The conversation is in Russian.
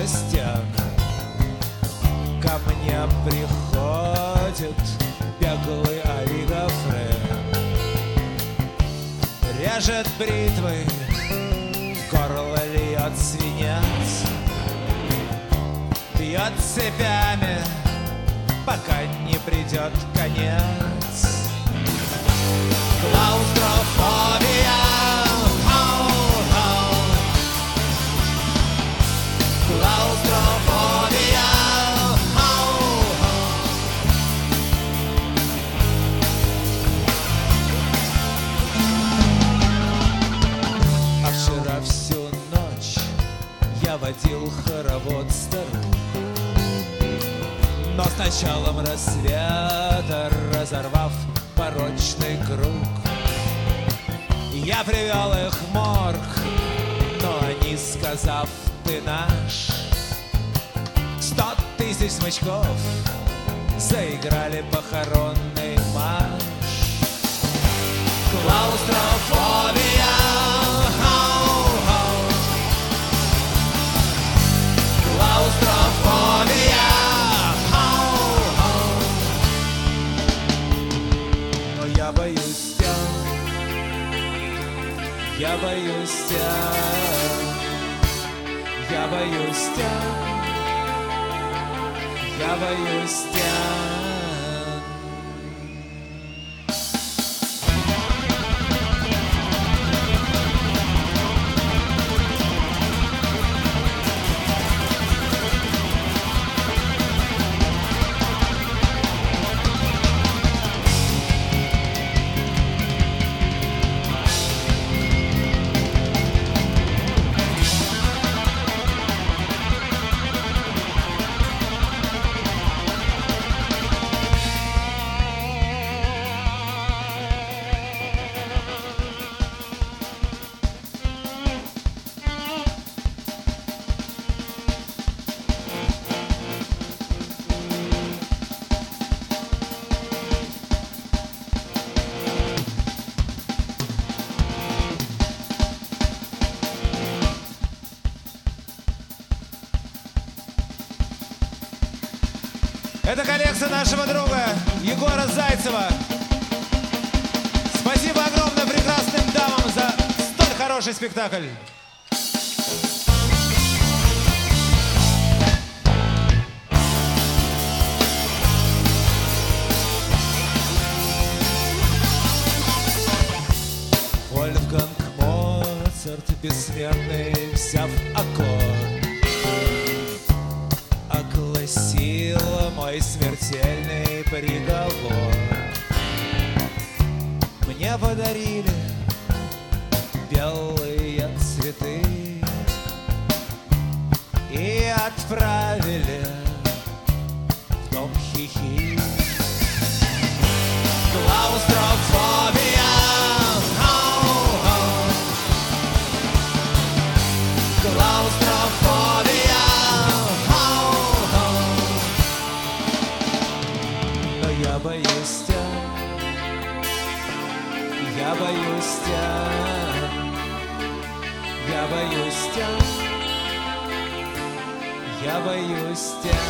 стен. Ко мне приходит беглый олигофрен, режет бритвой, в горло льет свинец, бьет цепями, пока не придет конец. Клаустрофобия, клаустрофобия. А вчера всю ночь я водил хоровод старух, но с началом рассвета, разорвав порочный круг, я привел их в морг, но они, сказав «ты наш», 100 000 смычков заиграли похоронный марш. Клаустрофобия, клаустрофобия. Но я боюсь стен, я боюсь стен, я боюсь стен, я боюсь стен. Это коллекция нашего друга Егора Зайцева. Спасибо огромное прекрасным дамам за столь хороший спектакль. Вольфганг Моцарт бессмертный, взяв аккорд, огласил мой смертельный приговор. Мне подарили белые цветы и отправили в дом хихи. Клаустрофобия, клаустрофобия. Но я боюсь стен, я боюсь стен, я боюсь стен, я боюсь стен.